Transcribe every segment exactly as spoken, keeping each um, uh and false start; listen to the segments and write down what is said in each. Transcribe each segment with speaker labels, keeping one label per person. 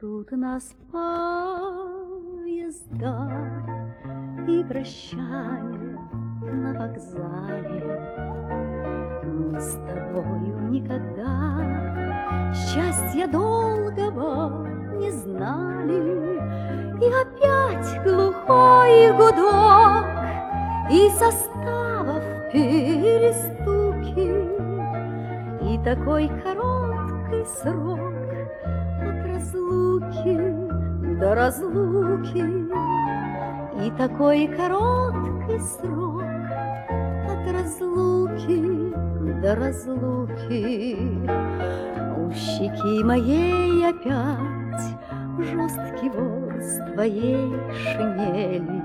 Speaker 1: Ждут нас поезда и прощание на вокзале. Мы с тобою никогда счастья долгого не знали. И опять глухой гудок и составов перестуки, и такой короткий срок от разлуки до разлуки, и такой короткий срок от разлуки до разлуки. У щеки моей опять жесткий ворс твоей шинели.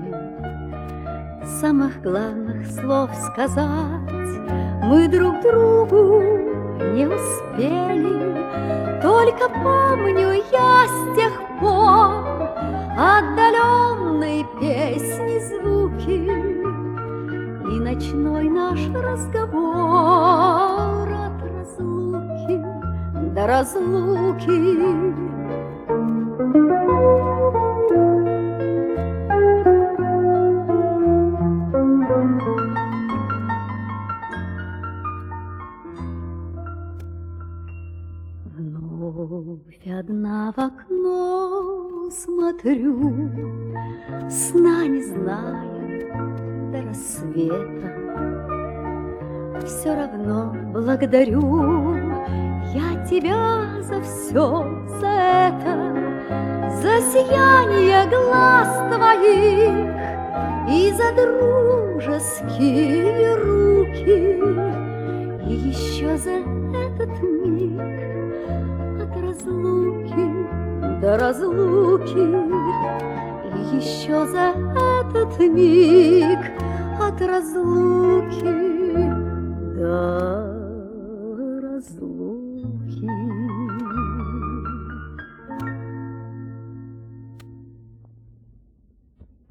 Speaker 1: Самых главных слов сказать мы друг другу не успели. Только помню я с тех пор отдаленные песни, звуки и ночной наш разговор от разлуки до разлуки. Вновь одна в окно смотрю, сна не зная до рассвета. Все равно благодарю я тебя за все, за это, за сияние глаз твоих и за дружеские руки, и еще за этот миг от разлуки до разлуки, и еще за этот миг от разлуки до разлуки.